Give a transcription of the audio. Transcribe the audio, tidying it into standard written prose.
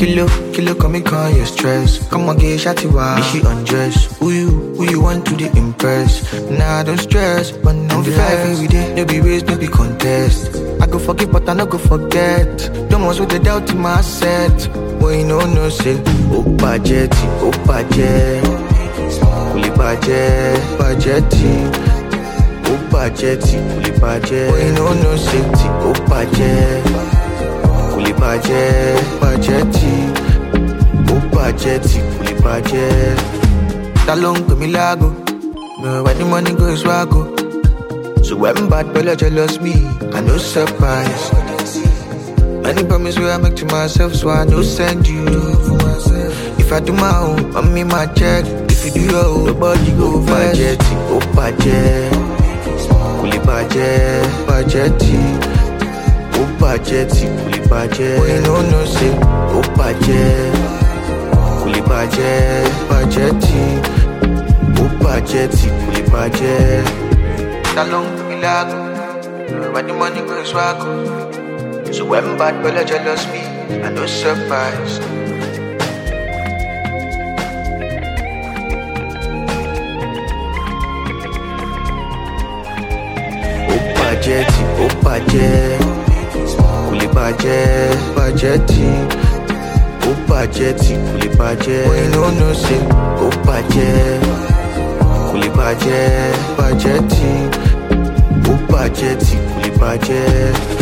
Kilo, come and call your stress. Come on, get shawty wa. Make she undress. Who you want to the impress? Nah, don't stress, but no life every day. No be race, no be contest. I go forgive, but I no go forget. Don't mess with the doubt in my set. When you know no say, Opa jet, Kuli bajeti, Opa jetty, Kuli bajet. When you know no say, Opa jet, Kuli bajeti, Opa jetty, Kuli bajet. Talong to me lago, no where the money goes wago. So when bad fella jealous me, I no surprise. Many promise where I make to myself, so I no send you. If I do my own, I mean my check. If you do your own, nobody go first. Opa jet, Kuli bajeti, Opa jetty, Kuli bajet. Boy, no say, Opa jet, Kuli bajeti, Opa jetty, Kuli bajet. Talong to me lago, where the money goes wago. So when bad fella jealous me, I no surprise. Opa jet, Kuli bajeti, Opa jetty, Kuli bajet. Boy, no say, Opa jet, Kuli bajeti, Opa jetty, Kuli bajet.